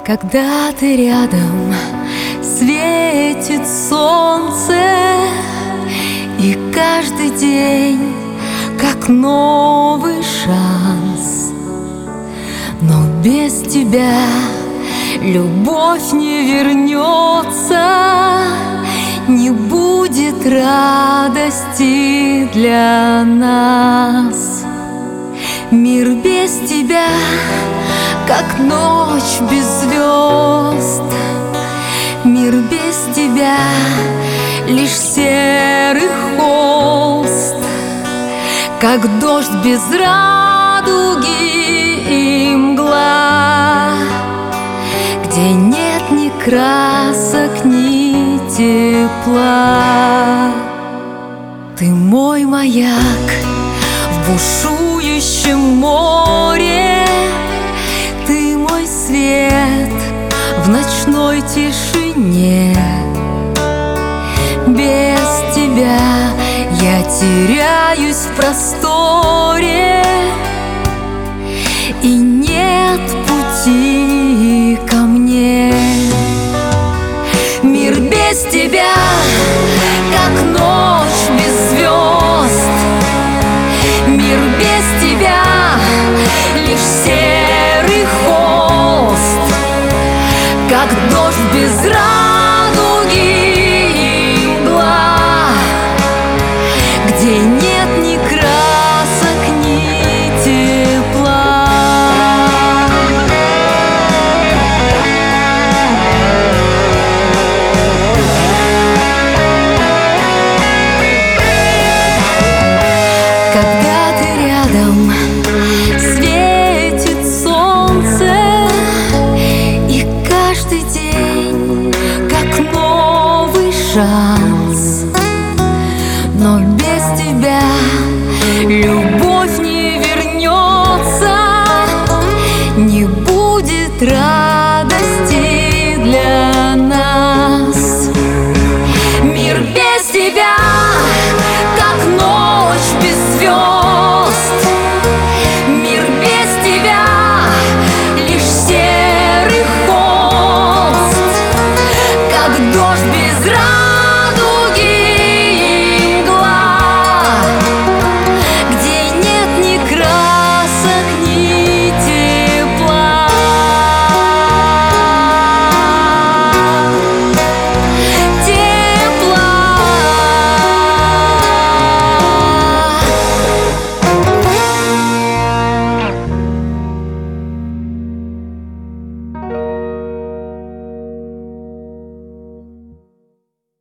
Когда ты рядом, светит солнце, и каждый день как новый шанс. Но без тебя любовь не вернется, не будет радости для нас. Мир без тебя как ночь без звезд, мир без тебя лишь серый холст, как дождь без радуги и мгла, где нет ни красок, ни тепла. Ты мой маяк в бушующем море, ты мой свет в ночной тишине. Без тебя я теряюсь в просторе,